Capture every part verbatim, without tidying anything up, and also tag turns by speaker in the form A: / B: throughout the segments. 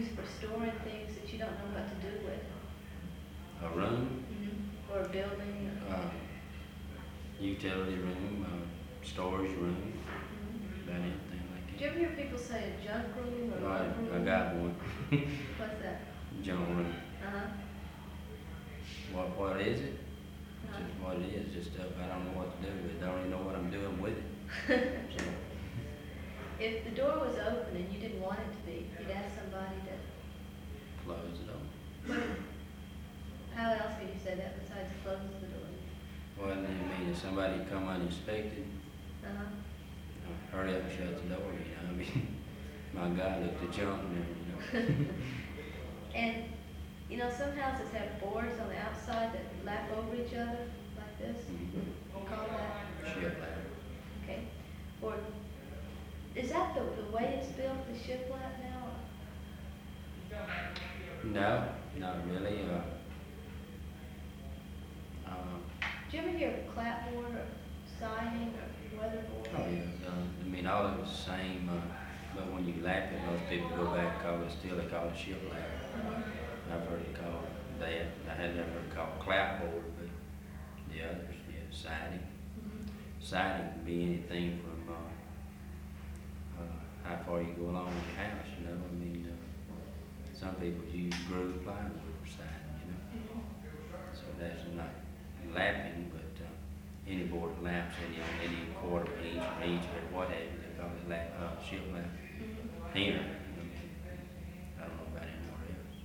A: use for storing things that you don't know what to do with?
B: A room,
A: Mm-hmm. Or a building? Or...
B: uh, utility room, uh, storage room,
A: Mm-hmm.
B: about anything like
A: Do you ever hear people say a junk room or
B: that.
A: a
B: I,
A: love room?
B: I got one.
A: What's that?
B: Junk room.
A: Uh-huh.
B: What, what is it?
A: Uh-huh.
B: Just what it is, just stuff I don't know what to do with. I don't even know what I'm doing with it. So,
A: If the door was open and you didn't want it to be, you'd ask somebody to,
B: close it up.
A: what, how else could you say that besides close the door?
B: Well, then, I mean, if somebody come unexpected,
A: Uh-huh.
B: uh, hurry up and shut the door, you know, I mean, my guy looked at junk and everything, you know.
A: And, you know, some houses have boards on the outside that lap over each other, like this.
B: Mhm.
A: You call that,
B: Ship ladder.
A: okay? Or, is that the, the way it's built, the shiplap now?
B: No, not really, uh, uh,
A: Do you ever hear of clapboard or siding or weatherboard?
B: oh yeah, uh, I mean, all of it's the same, uh, but when you lap it, most people go back and call it, still they call it ship ladder.
A: Mhm.
B: I've heard it called that, I had never heard it called clapboard, but the others, yeah, siding.
A: Mhm.
B: Siding can be anything from, uh, uh, how far you go along with your house, you know, I mean, uh, some people use groove plywood for siding, you know,
A: Mhm.
B: so that's not lapping, but, uh, any board that laps any, any quarter inch or inch or what have you, they call it lap, uh, ship lap.
A: Mhm.
B: Here, I mean, I don't know about anywhere else.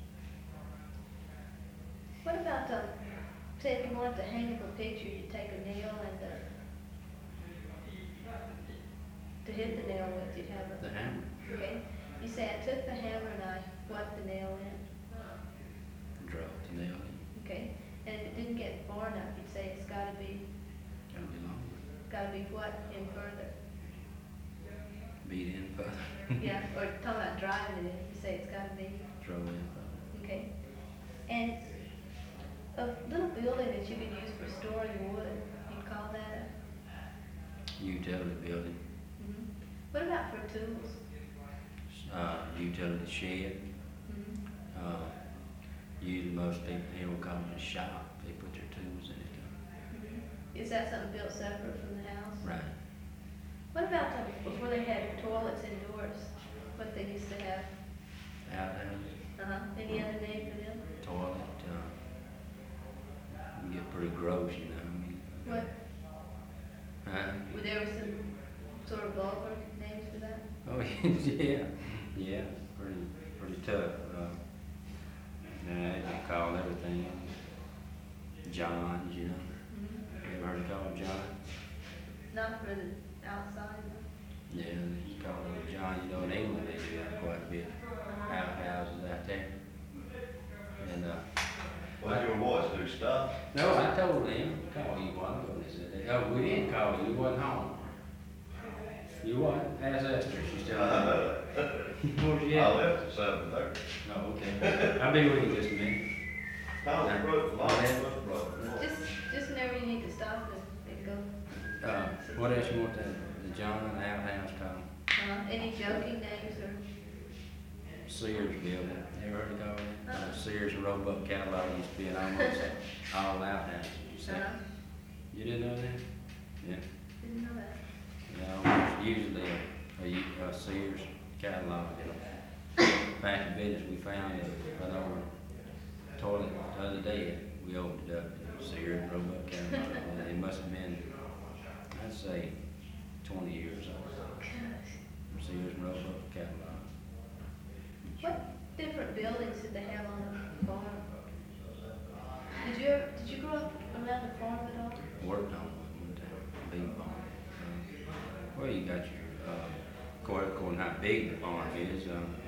A: What about, um, say if you wanted to hang up a picture, you take a nail and, uh, to hit the nail with, you'd have
B: The
A: a,
B: hammer,
A: okay? You say, I took the hammer and I whacked the nail in,
B: drove the nail in,
A: okay? And if it didn't get far enough, you'd say it's gotta be,
B: gotta be longer,
A: gotta be what in further?
B: beat in further.
A: Yeah, or talking about driving it in, you say it's gotta be,
B: Drove in further.
A: okay? And a little building that you could use for storing wood, you'd call that a,
B: Utility building,
A: mhm. What about for tools?
B: uh, utility shed,
A: Mhm.
B: uh, usually most people here will call it a shop, they put their tools in it.
A: Mhm. Is that something built separate from the house?
B: Right.
A: What about the, before they had toilets indoors, what they used to have?
B: Outhouses,
A: Uh-huh, any other name for them?
B: toilet, uh, can get pretty gross, you know, I mean.
A: What,
B: Huh?
A: were there some sort of vulgar names for that?
B: Oh, yeah, yeah, pretty, pretty tough, uh, yeah, they call everything Johns, you know,
A: Mhm.
B: you ever heard it called John?
A: Not for the outside, no?
B: Yeah, they call it John, you know, in England they do that quite a bit, outhouses out there. And, uh,
C: Well, your voice do stuff.
B: no, I told them, call you one, but they said, they- oh, we didn't call you, you wasn't home. You what? Ask Esther, she's still home. Where's she
C: I
B: at?
C: left at seven thirty.
B: Oh, okay, I'll be with you just a minute.
C: I was broke, long was broke.
A: Just, just whenever you need to stop and, and go.
B: Uh, what else you want the, the John outhouse called?
A: Uh, any joking names or?
B: Sears building, ever heard it called? Uh,
A: Uh-uh.
B: Sears and Roebuck catalog used to be in almost all outhouses, you see?
A: Uh,
B: You didn't know that? Yeah.
A: didn't know that.
B: Yeah, almost usually a, a, U- a Sears catalog, you know. Back in business, we found a, an old toilet the other day, we opened it up, and Sears and Roebuck catalog, and it must have been, I'd say, twenty years old.
A: Gosh.
B: Sears and Roebuck catalog.
A: What different buildings did they have on the farm? Did you, ever- did you grow up around the farm at all?
B: Worked on one one time, big farm. Uh, Well, you got your, uh, according, according how big the farm is, um,